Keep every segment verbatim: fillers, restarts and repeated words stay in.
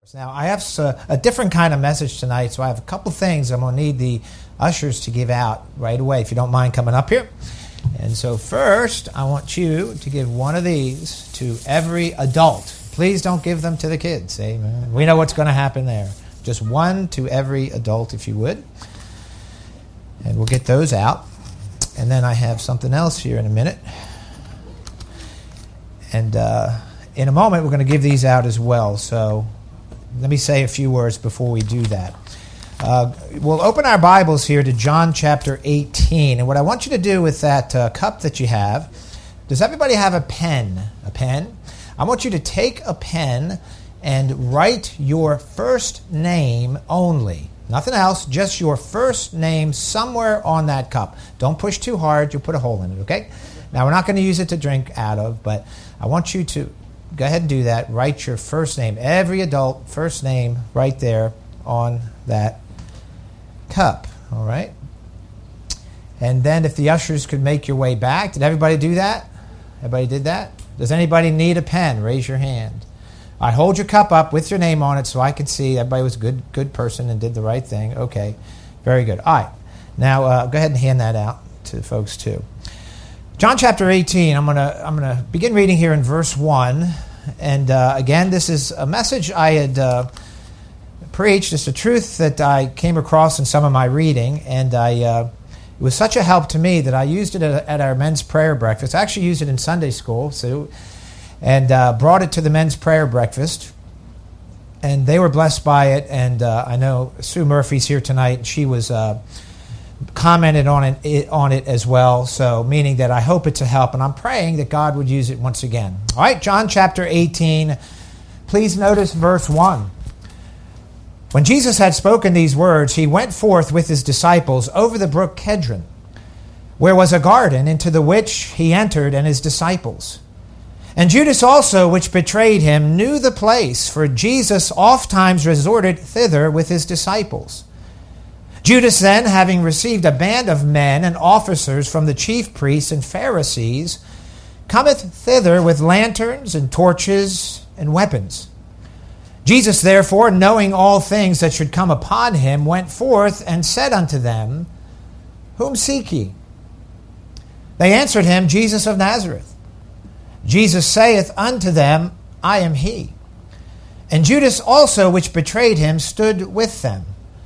Now, I have a different kind of message tonight, so I have a couple things I'm going to need the ushers to give out right away, if you don't mind coming up here. And so first, I want you to give one of these to every adult. Please don't give them to the kids. Amen. We know what's going to happen there. Just one to every adult, if you would. And we'll get those out. And then I have something else here in a minute. And uh, in a moment, we're going to give these out as well. So let me say a few words before we do that. Uh, we'll open our Bibles here to John chapter eighteen. And what I want you to do with that uh, cup that you have, does everybody have a pen? A pen? I want you to take a pen and write your first name only. Nothing else, just your first name somewhere on that cup. Don't push too hard, you'll put a hole in it, okay? Now, we're not going to use it to drink out of, but I want you to go ahead and do that. Write your first name. Every adult, first name right there on that cup, all right? And then if the ushers could make your way back. Did everybody do that? Everybody did that? Does anybody need a pen? Raise your hand. All right, hold your cup up with your name on it so I can see everybody was a good, good person and did the right thing. Okay, very good. All right, now uh, go ahead and hand that out to folks too. John chapter eighteen, I'm going to I'm gonna begin reading here in verse one. And uh, again, this is a message I had uh, preached. It's a truth that I came across in some of my reading. And I uh, it was such a help to me that I used it at, at our men's prayer breakfast. I actually used it in Sunday school, so, and uh, brought it to the men's prayer breakfast. And they were blessed by it. And uh, I know Sue Murphy's here tonight, and she was... Uh, commented on it, on it as well, so meaning that I hope it's a help, and I'm praying that God would use it once again. All right, John chapter eighteen, please notice verse one. When Jesus had spoken these words, he went forth with his disciples over the brook Kedron, where was a garden, into the which he entered and his disciples. And Judas also, which betrayed him, knew the place, for Jesus ofttimes resorted thither with his disciples. Judas then, having received a band of men and officers from the chief priests and Pharisees, cometh thither with lanterns and torches and weapons. Jesus therefore, knowing all things that should come upon him, went forth and said unto them, Whom seek ye? They answered him, Jesus of Nazareth. Jesus saith unto them, I am he. And Judas also, which betrayed him, stood with them.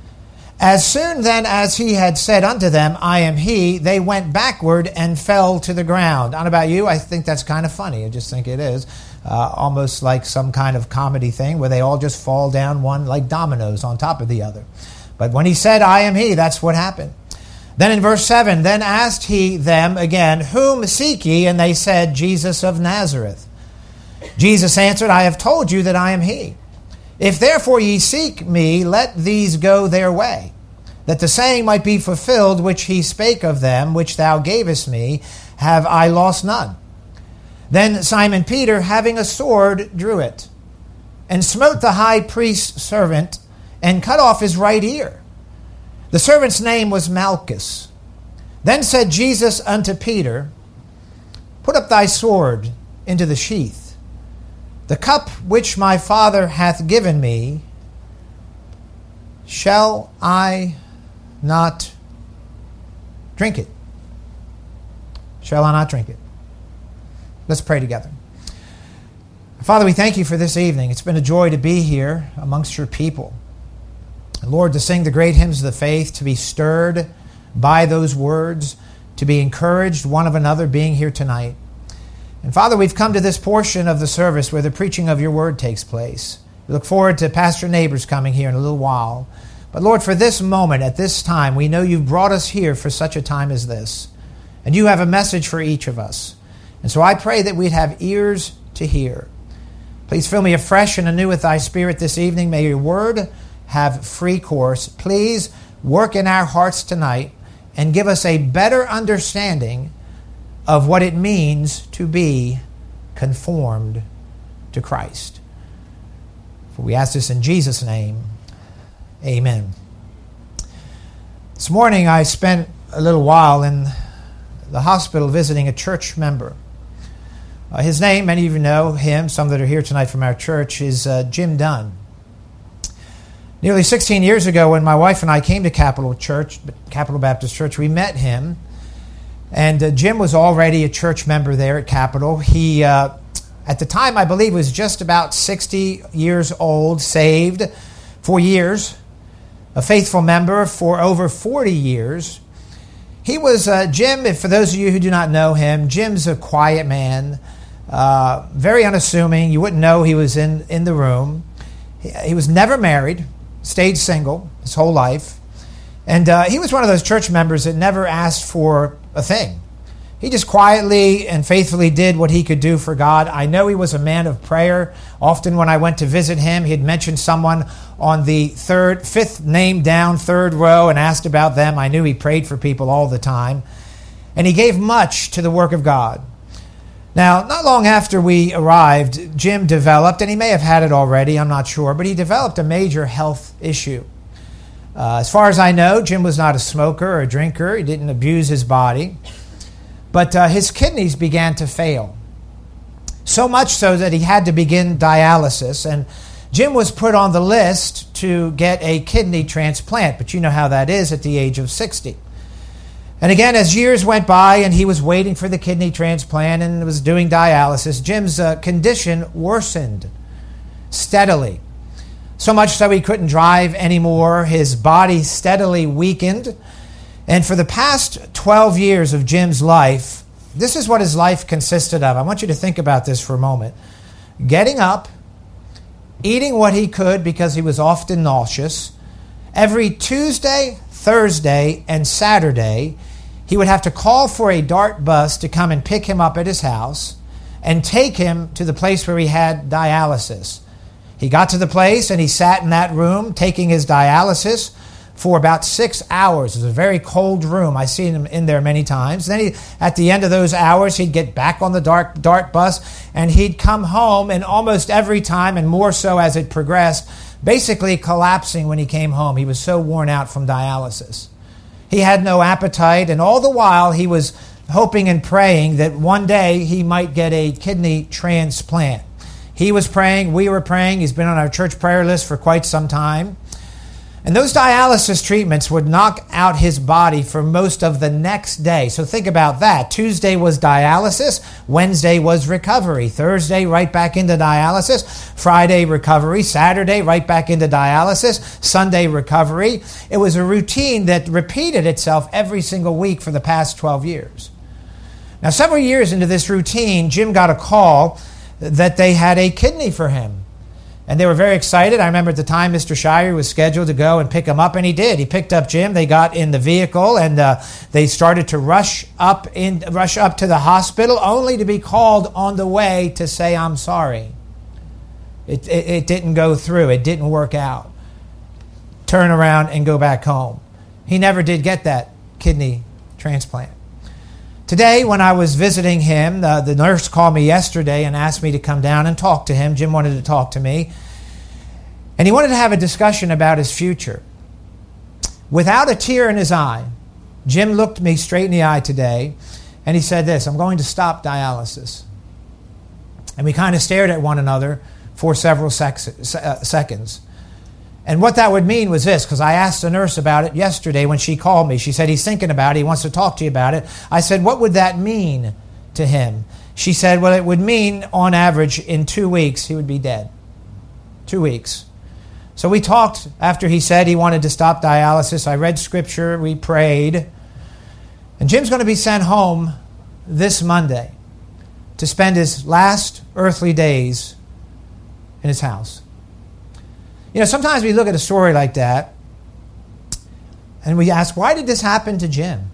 As soon then as he had said unto them, I am he, they went backward and fell to the ground. I don't know about you, I think that's kind of funny. I just think it is. Uh, almost like some kind of comedy thing where they all just fall down one like dominoes on top of the other. But when he said, I am he, that's what happened. Then in verse seven, then asked he them again, Whom seek ye? And they said, Jesus of Nazareth. Jesus answered, I have told you that I am he. If therefore ye seek me, let these go their way, that the saying might be fulfilled which he spake of them, which thou gavest me, have I lost none. Then Simon Peter, having a sword, drew it, and smote the high priest's servant, and cut off his right ear. The servant's name was Malchus. Then said Jesus unto Peter, Put up thy sword into the sheath. The cup which my Father hath given me, shall I not drink it? Shall I not drink it? Let's pray together. Father, we thank you for this evening. It's been a joy to be here amongst your people. And Lord, to sing the great hymns of the faith, to be stirred by those words, to be encouraged one of another being here tonight. And Father, we've come to this portion of the service where the preaching of your word takes place. We look forward to Pastor Neighbors coming here in a little while. But Lord, for this moment, at this time, we know you've brought us here for such a time as this. And you have a message for each of us. And so I pray that we'd have ears to hear. Please fill me afresh and anew with thy Spirit this evening. May your word have free course. Please work in our hearts tonight and give us a better understanding of what it means to be conformed to Christ. For we ask this in Jesus' name. Amen. This morning I spent a little while in the hospital visiting a church member. Uh, his name, many of you know him, some that are here tonight from our church, is uh, Jim Dunn. Nearly sixteen years ago, when my wife and I came to Capital Church, Capital Baptist Church, we met him. And uh, Jim was already a church member there at Capital. He, uh, at the time, I believe, was just about sixty years old, saved for years, a faithful member for over forty years. He was, uh, Jim, for those of you who do not know him, Jim's a quiet man, uh, very unassuming. You wouldn't know he was in, in the room. He, he was never married, stayed single his whole life. And uh, he was one of those church members that never asked for a thing. He just quietly and faithfully did what he could do for God. I know he was a man of prayer. Often when I went to visit him, he had mentioned someone on the third, fifth name down, third row, and asked about them. I knew he prayed for people all the time. And he gave much to the work of God. Now, not long after we arrived, Jim developed, and he may have had it already, I'm not sure, but he developed a major health issue. Uh, as far as I know, Jim was not a smoker or a drinker. He didn't abuse his body. But uh, his kidneys began to fail. So much so that he had to begin dialysis. And Jim was put on the list to get a kidney transplant. But you know how that is at the age of sixty. And again, as years went by and he was waiting for the kidney transplant and was doing dialysis, Jim's uh, condition worsened steadily. So much so he couldn't drive anymore. His body steadily weakened. And for the past twelve years of Jim's life, this is what his life consisted of. I want you to think about this for a moment. Getting up, eating what he could because he was often nauseous. Every Tuesday, Thursday, and Saturday, he would have to call for a DART bus to come and pick him up at his house and take him to the place where he had dialysis. He got to the place and he sat in that room taking his dialysis for about six hours. It was a very cold room. I've seen him in there many times. Then he, at the end of those hours, he'd get back on the DART, DART bus and he'd come home, and almost every time, and more so as it progressed, basically collapsing when he came home. He was so worn out from dialysis. He had no appetite, and all the while he was hoping and praying that one day he might get a kidney transplant. He was praying, we were praying. He's been on our church prayer list for quite some time. And those dialysis treatments would knock out his body for most of the next day. So think about that. Tuesday was dialysis. Wednesday was recovery. Thursday, right back into dialysis. Friday, recovery. Saturday, right back into dialysis. Sunday, recovery. It was a routine that repeated itself every single week for the past twelve years. Now, several years into this routine, Jim got a call that they had a kidney for him. And they were very excited. I remember at the time Mister Shire was scheduled to go and pick him up, and he did. He picked up Jim. They got in the vehicle, and uh, they started to rush up in, rush up to the hospital, only to be called on the way to say, "I'm sorry. It, it, it didn't go through. It didn't work out. Turn around and go back home." He never did get that kidney transplant. Today, when I was visiting him, uh, the nurse called me yesterday and asked me to come down and talk to him. Jim wanted to talk to me. And he wanted to have a discussion about his future. Without a tear in his eye, Jim looked me straight in the eye today, and he said this: "I'm going to stop dialysis." And we kind of stared at one another for several sec- uh, seconds. And what that would mean was this, because I asked the nurse about it yesterday when she called me. She said, "He's thinking about it. He wants to talk to you about it." I said, "What would that mean to him?" She said, "Well, it would mean, on average, in two weeks, he would be dead." Two weeks. So we talked after he said he wanted to stop dialysis. I read scripture. We prayed. And Jim's going to be sent home this Monday to spend his last earthly days in his house. You know, sometimes we look at a story like that and we ask, why did this happen to Jim?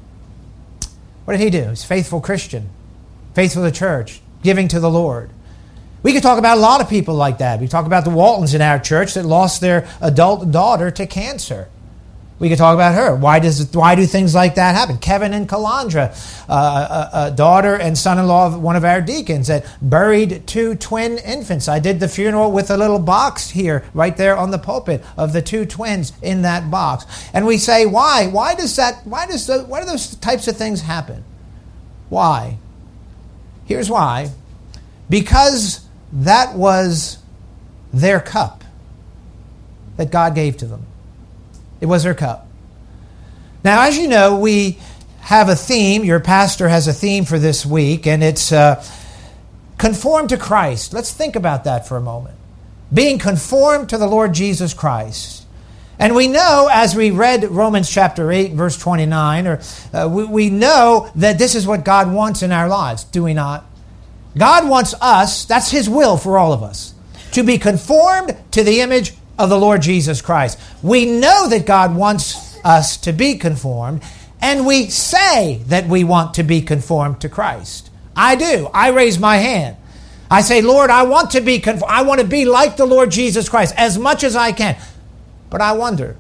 What did he do? He's a faithful Christian, faithful to church, giving to the Lord. We could talk about a lot of people like that. We talk about the Waltons in our church that lost their adult daughter to cancer. We could talk about her. Why does why do things like that happen? Kevin and Kalandra, uh, a, a daughter and son-in-law of one of our deacons that buried two twin infants. I did the funeral with a little box here, right there on the pulpit, of the two twins in that box. And we say, why? Why does that? Why does the, why do those types of things happen? Why? Here's why. Because that was their cup. that God gave to them. It was their cup. Now, as you know, we have a theme. Your pastor has a theme for this week, and it's uh, conform to Christ. Let's think about that for a moment. Being conformed to the Lord Jesus Christ. And we know, as we read Romans chapter eight, verse twenty-nine, or uh, we, we know that this is what God wants in our lives, do we not? God wants us, that's His will for all of us, to be conformed to the image of the Lord Jesus Christ. We know that God wants us to be conformed, and we say that we want to be conformed to Christ. I do. I raise my hand. I say, Lord, I want to be conformed. I want to be like the Lord Jesus Christ as much as I can. But I wonder,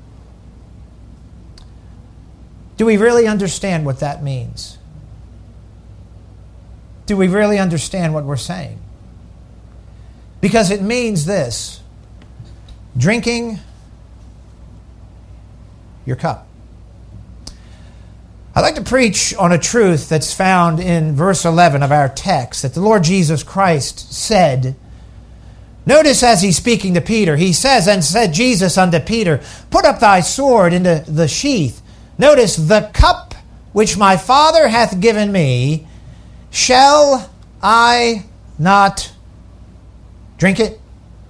do we really understand what that means? Do we really understand what we're saying? Because it means this: drinking your cup. I'd like to preach on a truth that's found in verse eleven of our text that the Lord Jesus Christ said. Notice as he's speaking to Peter, he says, and said Jesus unto Peter, put up thy sword into the sheath. Notice, the cup which my Father hath given me, shall I not drink it?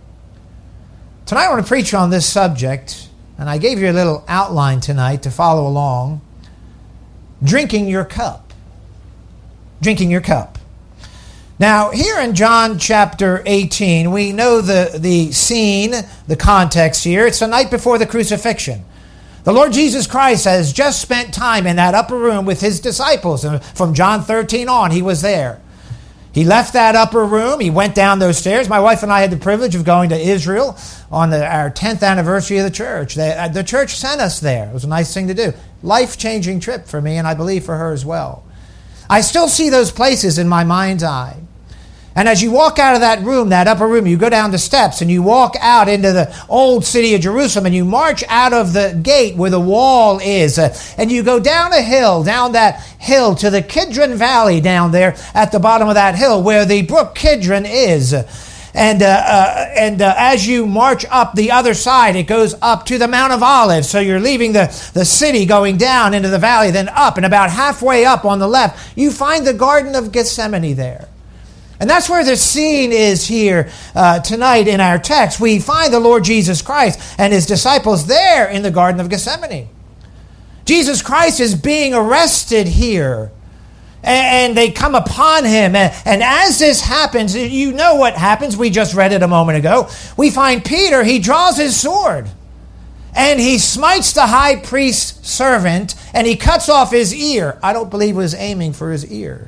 Tonight I want to preach on this subject, and I gave you a little outline tonight to follow along. Drinking your cup. Drinking your cup. Now, here in John chapter eighteen, we know the, the scene, the context here. It's the night before the crucifixion. The Lord Jesus Christ has just spent time in that upper room with His disciples. And from John thirteen on, He was there. He left that upper room. He went down those stairs. My wife and I had the privilege of going to Israel on the, our tenth anniversary of the church. They, the church sent us there. It was a nice thing to do. Life-changing trip for me, and I believe for her as well. I still see those places in my mind's eye. And as you walk out of that room, that upper room, you go down the steps and you walk out into the old city of Jerusalem and you march out of the gate where the wall is. Uh, and you go down a hill, down that hill to the Kidron Valley down there at the bottom of that hill where the brook Kidron is. And uh, uh, and uh, as you march up the other side, it goes up to the Mount of Olives. So you're leaving the, the city, going down into the valley, then up. And about halfway up on the left, you find the Garden of Gethsemane there. And that's where the scene is here uh, tonight in our text. We find the Lord Jesus Christ and His disciples there in the Garden of Gethsemane. Jesus Christ is being arrested here. And they come upon Him. And as this happens, you know what happens. We just read it a moment ago. We find Peter, he draws his sword. And he smites the high priest's servant. And he cuts off his ear. I don't believe he was aiming for his ear.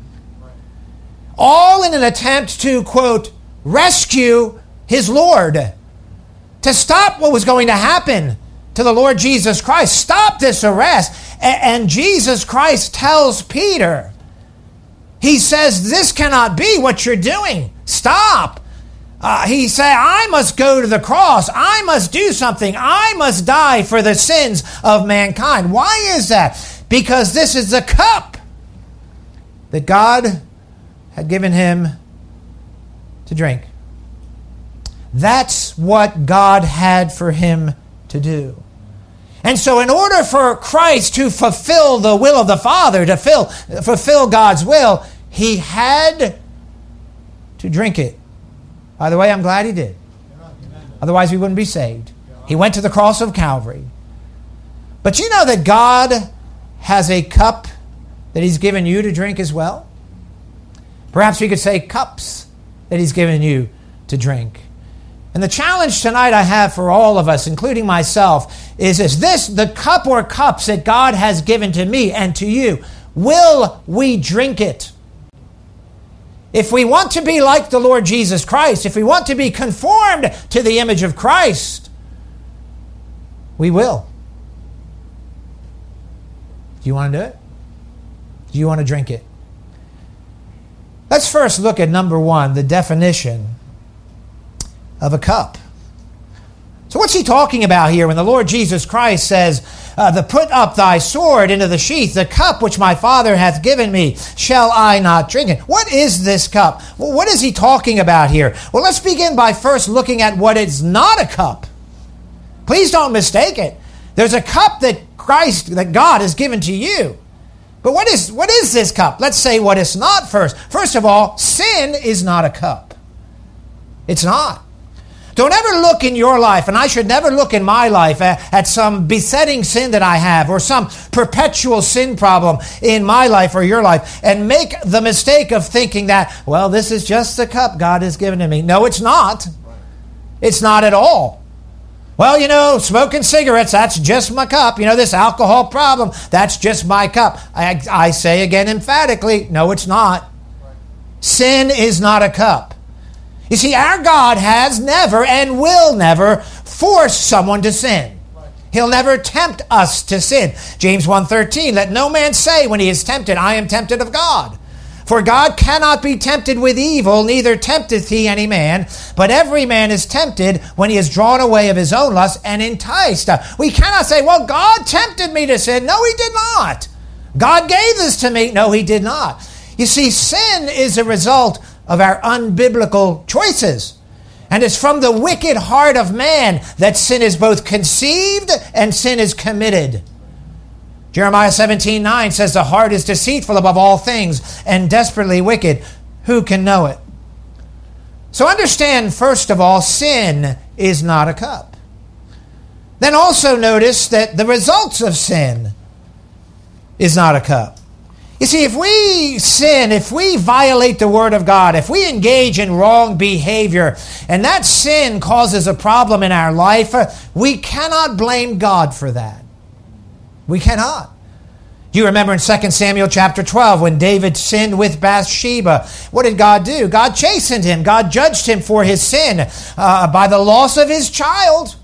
All in an attempt to, quote, rescue his Lord. To stop what was going to happen to the Lord Jesus Christ. Stop this arrest. And Jesus Christ tells Peter, He says, this cannot be what you're doing. Stop. Uh, he said, I must go to the cross. I must do something. I must die for the sins of mankind. Why is that? Because this is the cup that God had given him to drink. That's what God had for him to do. And so in order for Christ to fulfill the will of the Father, to fill, fulfill God's will, He had to drink it. By the way, I'm glad He did. Otherwise we wouldn't be saved. He went to the cross of Calvary. But you know that God has a cup that He's given you to drink as well? Perhaps we could say cups that He's given you to drink. And the challenge tonight I have for all of us, including myself, is this. This, the cup or cups that God has given to me and to you, will we drink it? If we want to be like the Lord Jesus Christ, if we want to be conformed to the image of Christ, we will. Do you want to do it? Do you want to drink it? Let's first look at number one, the definition of a cup. So what's he talking about here when the Lord Jesus Christ says, uh, the put up thy sword into the sheath, the cup which my Father hath given me, shall I not drink it? What is this cup? Well, what is he talking about here? Well, let's begin by first looking at what is not a cup. Please don't mistake it. There's a cup that Christ, that God has given to you. But what is what is this cup? Let's say what it's not first. First of all, sin is not a cup. It's not. Don't ever look in your life, and I should never look in my life at, at some besetting sin that I have or some perpetual sin problem in my life or your life and make the mistake of thinking that, well, this is just the cup God has given to me. No, it's not. It's not at all. Well, you know, smoking cigarettes, that's just my cup. You know, this alcohol problem, that's just my cup. I, I say again emphatically, no, it's not. Sin is not a cup. You see, our God has never and will never force someone to sin. He'll never tempt us to sin. James one thirteen, let no man say when he is tempted, I am tempted of God. For God cannot be tempted with evil, neither tempteth he any man. But every man is tempted when he is drawn away of his own lust and enticed. We cannot say, well, God tempted me to sin. No, he did not. God gave this to me. No, he did not. You see, sin is a result of our unbiblical choices. And it's from the wicked heart of man that sin is both conceived and sin is committed. Jeremiah seventeen nine says, the heart is deceitful above all things and desperately wicked. Who can know it? So understand, first of all, sin is not a cup. Then also notice that the results of sin is not a cup. You see, if we sin, if we violate the Word of God, if we engage in wrong behavior, and that sin causes a problem in our life, we cannot blame God for that. We cannot. You remember in Second Samuel chapter twelve when David sinned with Bathsheba. What did God do? God chastened him. God judged him for his sin uh, by the loss of his child.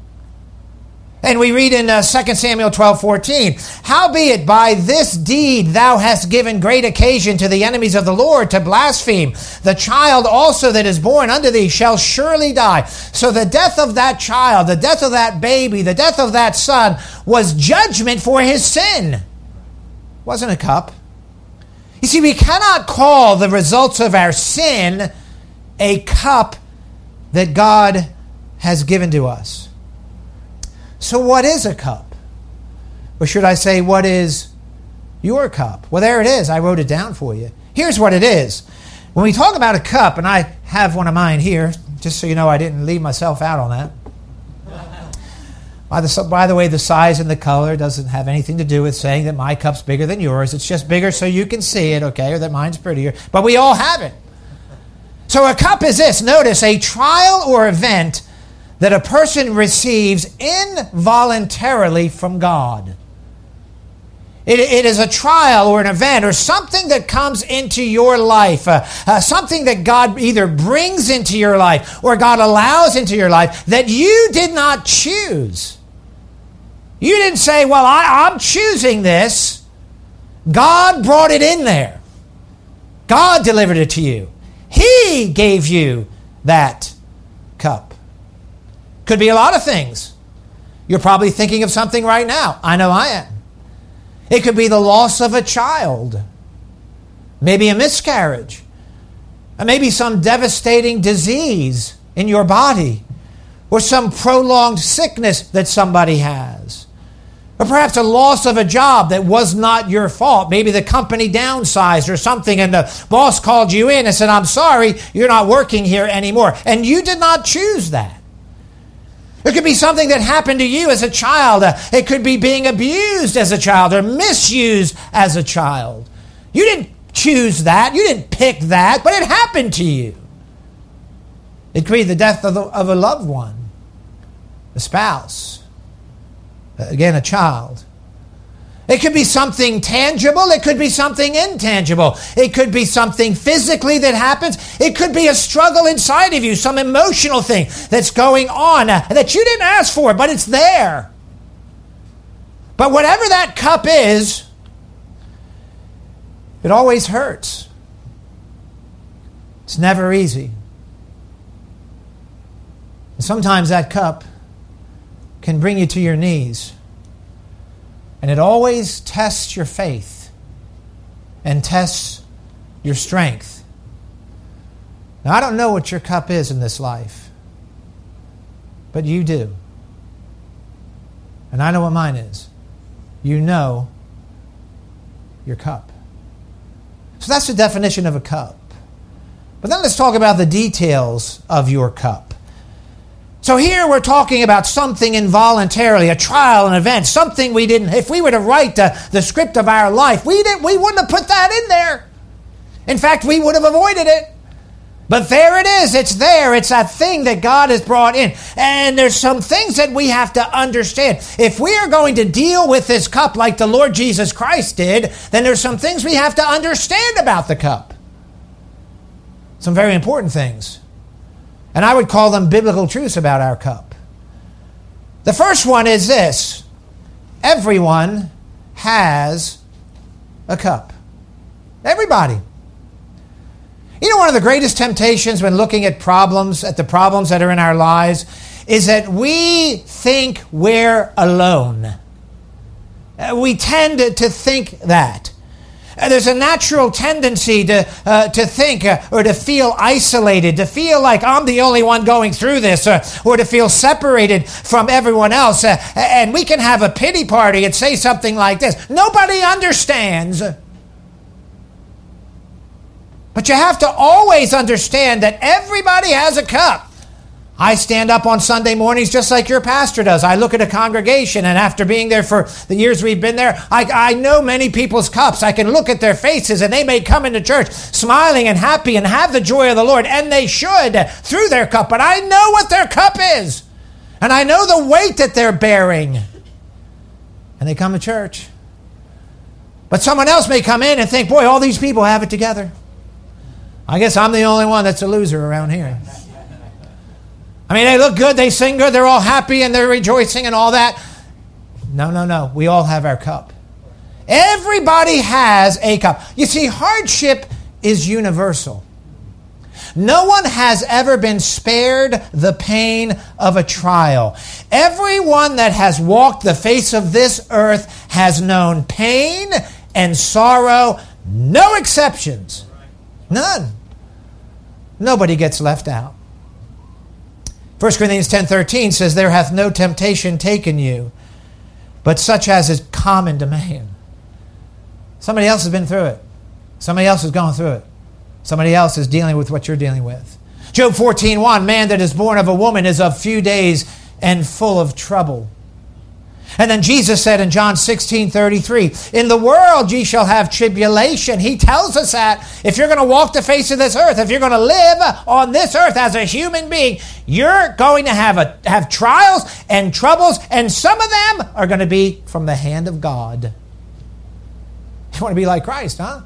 And we read in uh, Second Samuel twelve fourteen, howbeit by this deed thou hast given great occasion to the enemies of the Lord to blaspheme. The child also that is born unto thee shall surely die. So the death of that child, the death of that baby, the death of that son was judgment for his sin. It wasn't a cup. You see, we cannot call the results of our sin a cup that God has given to us. So what is a cup? Or should I say, what is your cup? Well, there it is. I wrote it down for you. Here's what it is. When we talk about a cup, and I have one of mine here, just so you know I didn't leave myself out on that. By the, by the way, the size and the color doesn't have anything to do with saying that my cup's bigger than yours. It's just bigger so you can see it, okay, or that mine's prettier. But we all have it. So a cup is this. Notice, a trial or event that a person receives involuntarily from God. It, it is a trial or an event or something that comes into your life, uh, uh, something that God either brings into your life or God allows into your life that you did not choose. You didn't say, well, I, I'm choosing this. God brought it in there. God delivered it to you. He gave you that cup. Could be a lot of things. You're probably thinking of something right now. I know I am. It could be the loss of a child. Maybe a miscarriage. Or maybe some devastating disease in your body. Or some prolonged sickness that somebody has. Or perhaps a loss of a job that was not your fault. Maybe the company downsized or something and the boss called you in and said, I'm sorry, you're not working here anymore. And you did not choose that. It could be something that happened to you as a child. It could be being abused as a child or misused as a child. You didn't choose that. You didn't pick that, but it happened to you. It could be the death of, the, of a loved one, a spouse, again, a child. It could be something tangible. It could be something intangible. It could be something physically that happens. It could be a struggle inside of you, some emotional thing that's going on that you didn't ask for, but it's there. But whatever that cup is, it always hurts. It's never easy. And sometimes that cup can bring you to your knees. And it always tests your faith and tests your strength. Now, I don't know what your cup is in this life, but you do. And I know what mine is. You know your cup. So that's the definition of a cup. But then let's talk about the details of your cup. So here we're talking about something involuntarily, a trial, an event, something we didn't, if we were to write the, the script of our life, we, didn't, we wouldn't have put that in there. In fact, we would have avoided it. But there it is. It's there. It's that thing that God has brought in. And there's some things that we have to understand. If we are going to deal with this cup like the Lord Jesus Christ did, then there's some things we have to understand about the cup. Some very important things. And I would call them biblical truths about our cup. The first one is this. Everyone has a cup. Everybody. You know, one of the greatest temptations when looking at problems, at the problems that are in our lives, is that we think we're alone. Uh, we tend to, to think that. Uh, there's a natural tendency to uh, to think uh, or to feel isolated, to feel like I'm the only one going through this, uh, or to feel separated from everyone else. Uh, and we can have a pity party and say something like this: nobody understands. But you have to always understand that everybody has a cup. I stand up on Sunday mornings just like your pastor does. I look at a congregation, and after being there for the years we've been there, I, I know many people's cups. I can look at their faces, and they may come into church smiling and happy and have the joy of the Lord, and they should through their cup. But I know what their cup is, and I know the weight that they're bearing. And they come to church. But someone else may come in and think, boy, all these people have it together. I guess I'm the only one that's a loser around here. I mean, they look good, they sing good, they're all happy and they're rejoicing and all that. No, no, no. We all have our cup. Everybody has a cup. You see, hardship is universal. No one has ever been spared the pain of a trial. Everyone that has walked the face of this earth has known pain and sorrow, no exceptions. None. Nobody gets left out. First Corinthians ten thirteen says, there hath no temptation taken you, but such as is common to man. Somebody else has been through it. Somebody else has gone through it. Somebody else is dealing with what you're dealing with. Job fourteen one, man that is born of a woman is of few days and full of trouble. And then Jesus said in John sixteen thirty-three, in the world ye shall have tribulation. He tells us that if you're going to walk the face of this earth, if you're going to live on this earth as a human being, you're going to have a, have trials and troubles, and some of them are going to be from the hand of God. You want to be like Christ, huh?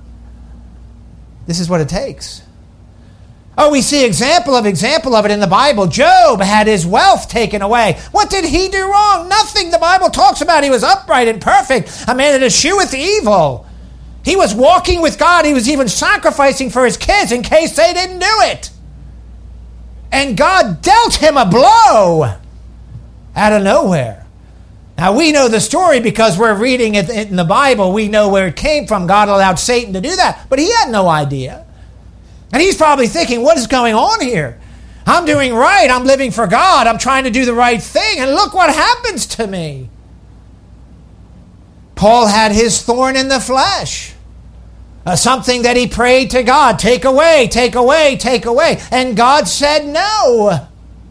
This is what it takes. Oh, we see example of example of it in the Bible. Job had his wealth taken away. What did he do wrong? Nothing. The Bible talks about he was upright and perfect, a man that escheweth evil. He was walking with God. He was even sacrificing for his kids in case they didn't do it. And God dealt him a blow out of nowhere. Now, we know the story because we're reading it in the Bible. We know where it came from. God allowed Satan to do that, but he had no idea. And he's probably thinking, what is going on here? I'm doing right. I'm living for God. I'm trying to do the right thing. And look what happens to me. Paul had his thorn in the flesh. Uh, something that he prayed to God. Take away, take away, take away. And God said no.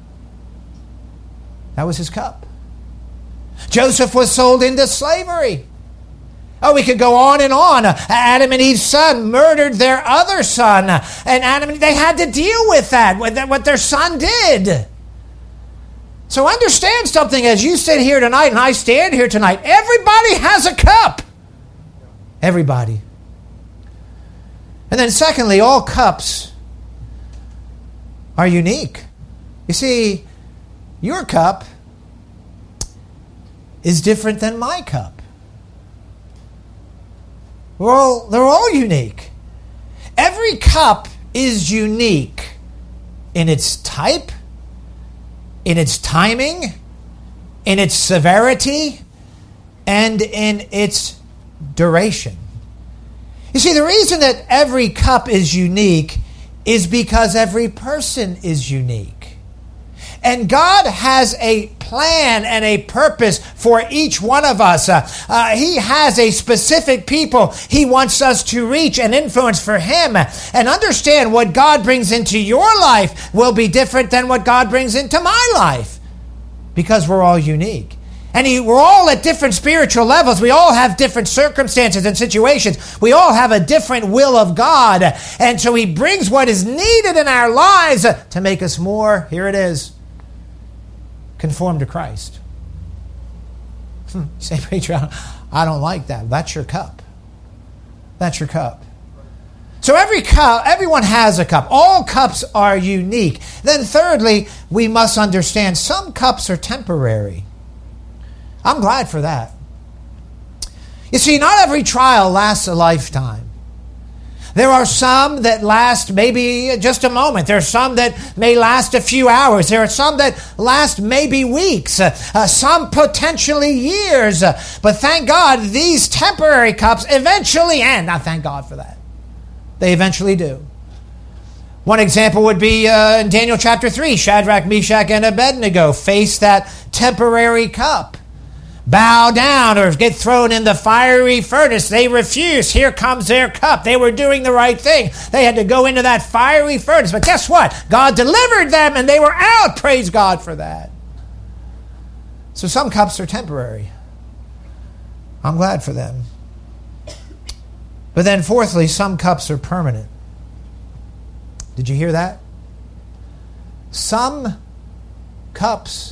That was his cup. Joseph was sold into slavery. Oh, we could go on and on. Adam and Eve's son murdered their other son. And Adam and Eve, they had to deal with that, with what their son did. So understand something as you sit here tonight and I stand here tonight. Everybody has a cup. Everybody. And then secondly, all cups are unique. You see, your cup is different than my cup. We're all, they're all unique. Every cup is unique in its type, in its timing, in its severity, and in its duration. You see, the reason that every cup is unique is because every person is unique. And God has a plan and a purpose for each one of us. Uh, uh, he has a specific people He wants us to reach and influence for Him. And understand, what God brings into your life will be different than what God brings into my life, because we're all unique. And he, we're all at different spiritual levels. We all have different circumstances and situations. We all have a different will of God. And so He brings what is needed in our lives to make us more, here it is, conform to Christ. Hmm. You say, preacher, I don't like that. That's your cup. That's your cup. So every cup, everyone has a cup. All cups are unique. Then thirdly, we must understand some cups are temporary. I'm glad for that. You see, not every trial lasts a lifetime. There are some that last maybe just a moment. There are some that may last a few hours. There are some that last maybe weeks. Uh, uh, some potentially years. Uh, but thank God, these temporary cups eventually end. Now, thank God for that. They eventually do. One example would be uh, in Daniel chapter three. Shadrach, Meshach, and Abednego face that temporary cup. Bow down or get thrown in the fiery furnace. They refused. Here comes their cup. They were doing the right thing. They had to go into that fiery furnace. But guess what? God delivered them and they were out. Praise God for that. So some cups are temporary. I'm glad for them. But then fourthly, some cups are permanent. Did you hear that? Some cups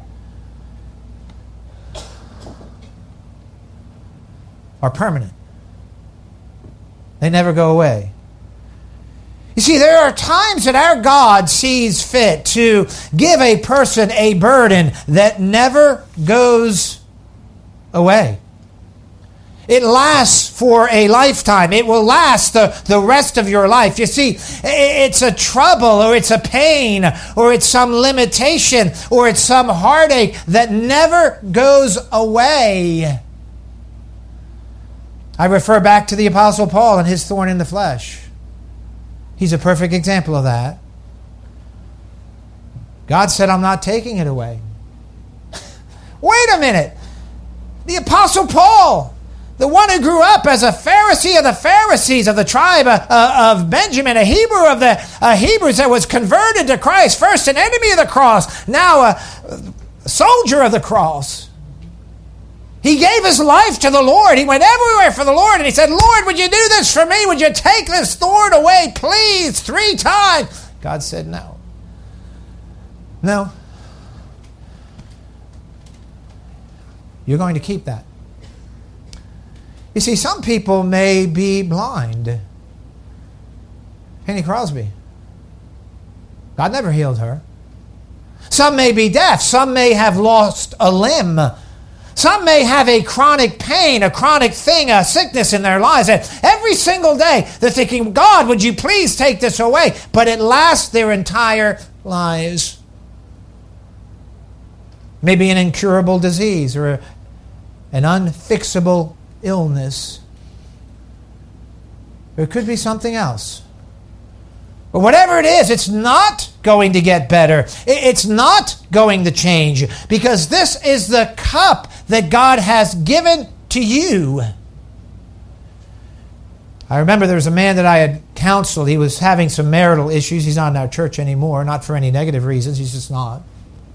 are permanent. They never go away. You see, there are times that our God sees fit to give a person a burden that never goes away. It lasts for a lifetime. It will last the, the rest of your life. You see, it's a trouble, or it's a pain, or it's some limitation, or it's some heartache that never goes away. I refer back to the Apostle Paul and his thorn in the flesh. He's a perfect example of that. God said, I'm not taking it away. Wait a minute. The Apostle Paul, the one who grew up as a Pharisee of the Pharisees of the tribe uh, of Benjamin, a Hebrew of the uh, Hebrews that was converted to Christ, first an enemy of the cross, now a soldier of the cross. He gave his life to the Lord. He went everywhere for the Lord. And he said, Lord, would you do this for me? Would you take this thorn away, please? Three times. God said no. No. You're going to keep that. You see, some people may be blind. Penny Crosby. God never healed her. Some may be deaf. Some may have lost a limb. Some may have a chronic pain, a chronic thing, a sickness in their lives. And every single day they're thinking, God, would you please take this away? But it lasts their entire lives. Maybe an incurable disease or a, an unfixable illness. Or it could be something else. But whatever it is, it's not going to get better. It's not going to change, because this is the cup that God has given to you. I remember there was a man that I had counseled. He was having some marital issues. He's not in our church anymore, not for any negative reasons. He's just not.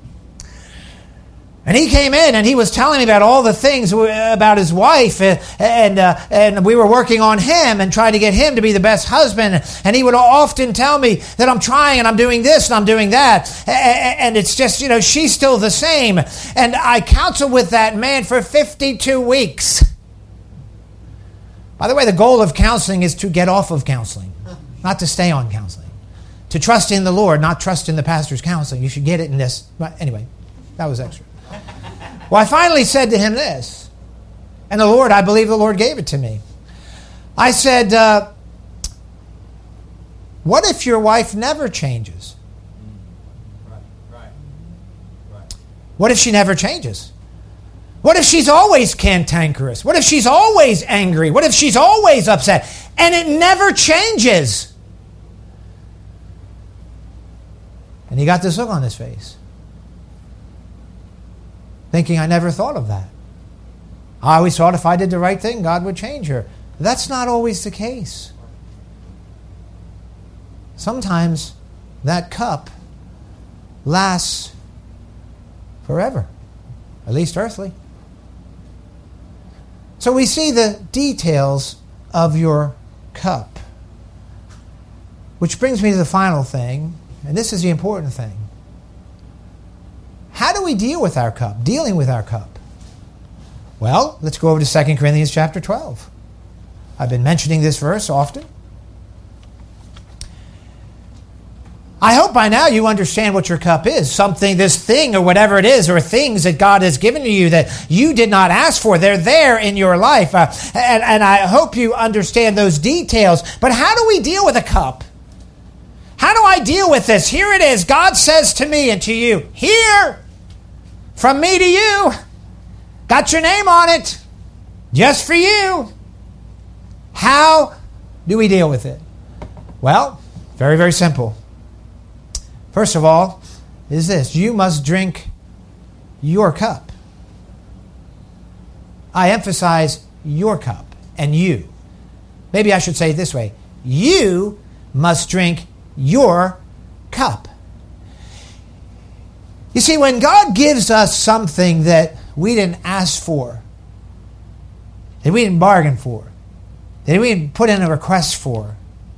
And he came in and he was telling me about all the things about his wife, and and, uh, and we were working on him and trying to get him to be the best husband. And he would often tell me that I'm trying and I'm doing this and I'm doing that. And it's just, you know, she's still the same. And I counseled with that man for fifty-two weeks. By the way, the goal of counseling is to get off of counseling, not to stay on counseling. To trust in the Lord, not trust in the pastor's counseling. You should get it in this. But anyway, that was extra. Well, I finally said to him this, and the Lord, I believe the Lord gave it to me. I said, uh, what if your wife never changes? Right, right, right. What if she never changes? What if she's always cantankerous? What if she's always angry? What if she's always upset? And it never changes. And he got this look on his face. thinking, I never thought of that. I always thought if I did the right thing, God would change her. That's not always the case. Sometimes that cup lasts forever, at least earthly. So we see the details of your cup. Which brings me to the final thing, and this is the important thing. How do we deal with our cup, dealing with our cup? Well, let's go over to Second Corinthians chapter twelve. I've been mentioning this verse often. I hope by now you understand what your cup is. Something, this thing or whatever it is, or things that God has given to you that you did not ask for. They're there in your life. Uh, and, and I hope you understand those details. But how do we deal with a cup? How do I deal with this? Here it is. God says to me and to you, here, from me to you, got your name on it, just for you. How do we deal with it? Well, very, very simple. First of all, is this. You must drink your cup. I emphasize your cup and you. Maybe I should say it this way. You must drink your cup. You see, when God gives us something that we didn't ask for, that we didn't bargain for, that we didn't put in a request for,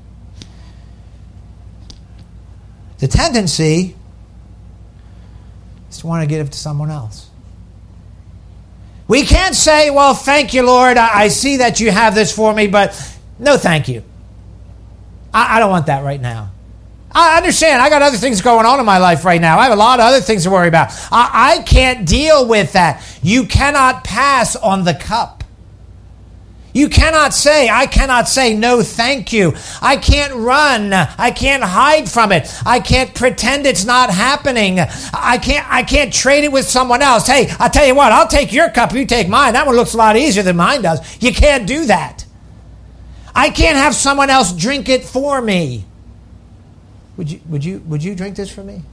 the tendency is to want to give it to someone else. We can't say, well, thank you, Lord. I, I see that you have this for me, but no thank you. I, I don't want that right now. I understand. I got other things going on in my life right now. I have a lot of other things to worry about. I, I can't deal with that. You cannot pass on the cup. You cannot say, I cannot say no thank you. I can't run. I can't hide from it. I can't pretend it's not happening. I can't I can't trade it with someone else. Hey, I'll tell you what, I'll take your cup, you take mine. That one looks a lot easier than mine does. You can't do that. I can't have someone else drink it for me. Would you would you would you drink this for me?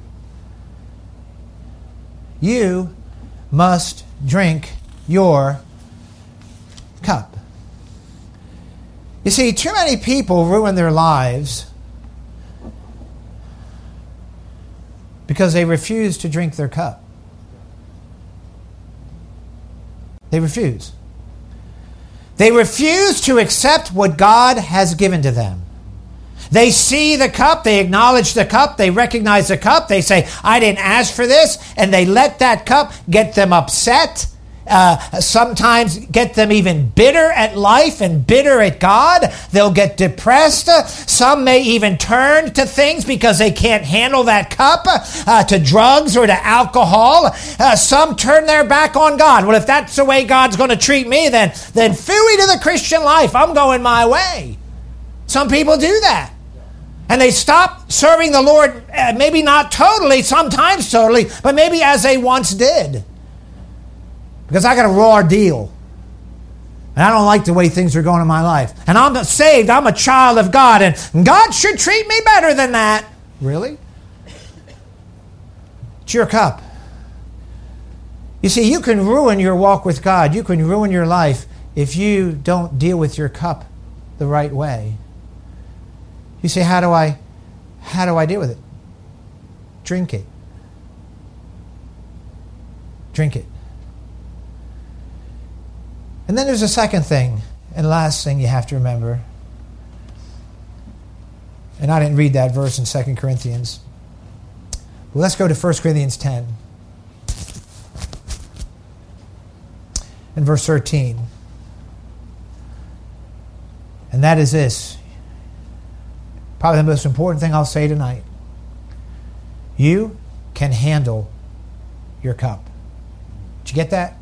You must drink your cup. You see, too many people ruin their lives because they refuse to drink their cup. They refuse. They refuse to accept what God has given to them. They see the cup, they acknowledge the cup, they recognize the cup, they say, I didn't ask for this, and they let that cup get them upset. Uh, sometimes get them even bitter at life and bitter at God. They'll get depressed. Uh, some may even turn to things because they can't handle that cup, uh, to drugs or to alcohol. Uh, some turn their back on God. Well, if that's the way God's going to treat me, then, then phooey to the Christian life. I'm going my way. Some people do that. And they stop serving the Lord, uh, maybe not totally, sometimes totally, but maybe as they once did. Because I got a raw deal. And I don't like the way things are going in my life. And I'm saved. I'm a child of God. And God should treat me better than that. Really? It's your cup. You see, you can ruin your walk with God. You can ruin your life if you don't deal with your cup the right way. You say, how do I, how do I deal with it? Drink it. Drink it. And then there's a second thing, and last thing you have to remember. And I didn't read that verse in Second Corinthians. Well, let's go to First Corinthians ten. And verse thirteen. And that is this. Probably the most important thing I'll say tonight. You can handle your cup. Did you get that?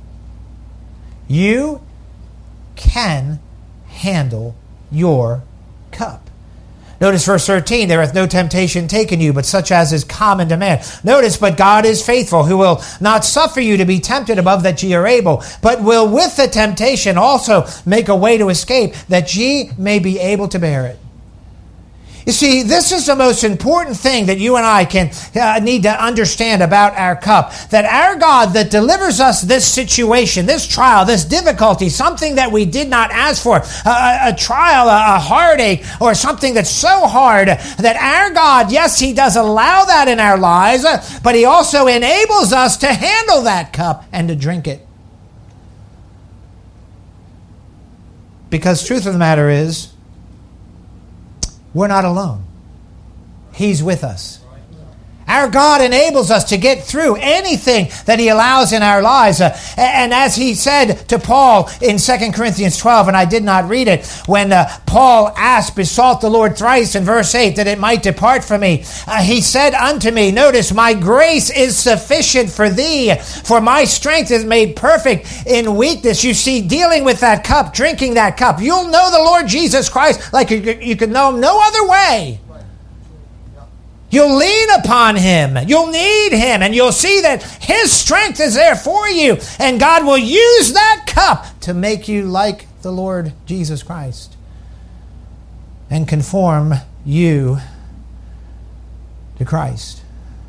You can handle your cup. Notice verse thirteen, there hath no temptation taken you, but such as is common to man. Notice, but God is faithful, who will not suffer you to be tempted above that ye are able, but will with the temptation also make a way to escape, that ye may be able to bear it. You see, this is the most important thing that you and I can uh, need to understand about our cup. That our God that delivers us this situation, this trial, this difficulty, something that we did not ask for, a, a trial, a, a heartache, or something that's so hard, that our God, yes, He does allow that in our lives, but He also enables us to handle that cup and to drink it. Because truth of the matter is, we're not alone. He's with us. Our God enables us to get through anything that He allows in our lives. Uh, and as He said to Paul in Second Corinthians twelve, and I did not read it, when uh, Paul asked, besought the Lord thrice in verse eight, that it might depart from me. Uh, he said unto me, notice, my grace is sufficient for thee, for my strength is made perfect in weakness. You see, dealing with that cup, drinking that cup, you'll know the Lord Jesus Christ like you, you could know Him no other way. You'll lean upon Him. You'll need Him. And you'll see that His strength is there for you. And God will use that cup to make you like the Lord Jesus Christ and conform you to Christ.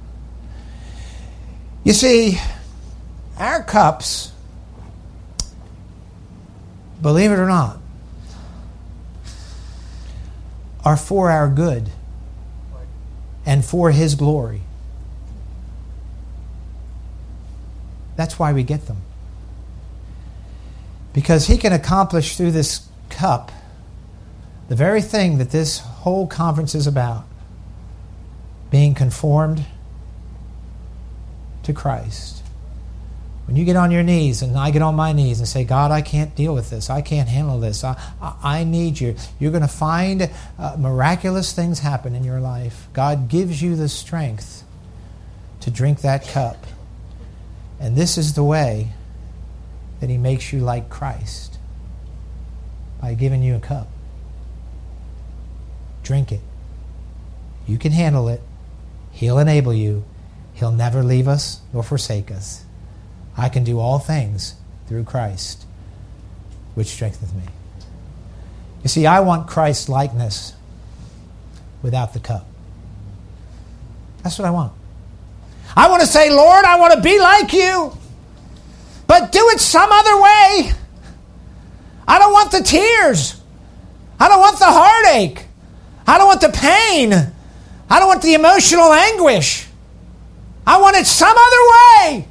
You see, our cups, believe it or not, are for our good and for His glory. That's why we get them. Because He can accomplish through this cup the very thing that this whole conference is about: being conformed to Christ. When you get on your knees, and I get on my knees and say, God, I can't deal with this. I can't handle this. I, I, I need you. You're going to find uh, miraculous things happen in your life. God gives you the strength to drink that cup. And this is the way that He makes you like Christ, by giving you a cup. Drink it. You can handle it. He'll enable you. He'll never leave us nor forsake us. I can do all things through Christ, which strengtheneth me. You see, I want Christ's likeness without the cup. That's what I want. I want to say, Lord, I want to be like you, but do it some other way. I don't want the tears. I don't want the heartache. I don't want the pain. I don't want the emotional anguish. I want it some other way.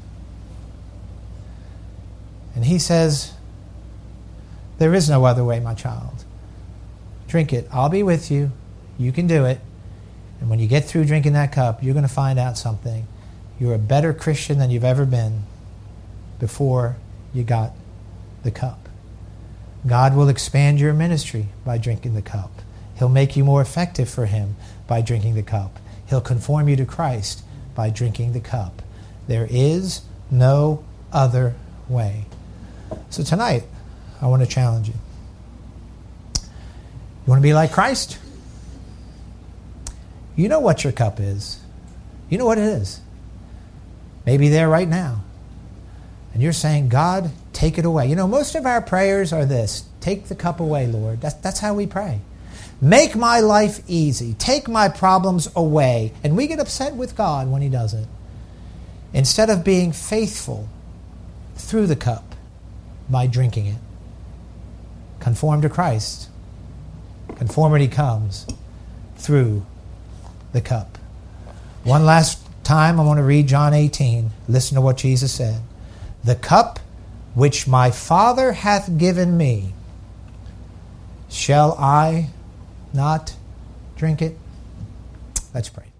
And He says, there is no other way, my child. Drink it. I'll be with you. You can do it. And when you get through drinking that cup, you're going to find out something. You're a better Christian than you've ever been before you got the cup. God will expand your ministry by drinking the cup. He'll make you more effective for Him by drinking the cup. He'll conform you to Christ by drinking the cup. There is no other way. So tonight, I want to challenge you. You want to be like Christ? You know what your cup is. You know what it is. Maybe there right now. And you're saying, God, take it away. You know, most of our prayers are this: take the cup away, Lord. That's, that's how we pray. Make my life easy. Take my problems away. And we get upset with God when He doesn't. Instead of being faithful through the cup by drinking it. Conform to Christ. Conformity comes through the cup. One last time, I want to read John eighteen. Listen to what Jesus said. The cup which my Father hath given me, shall I not drink it? Let's pray.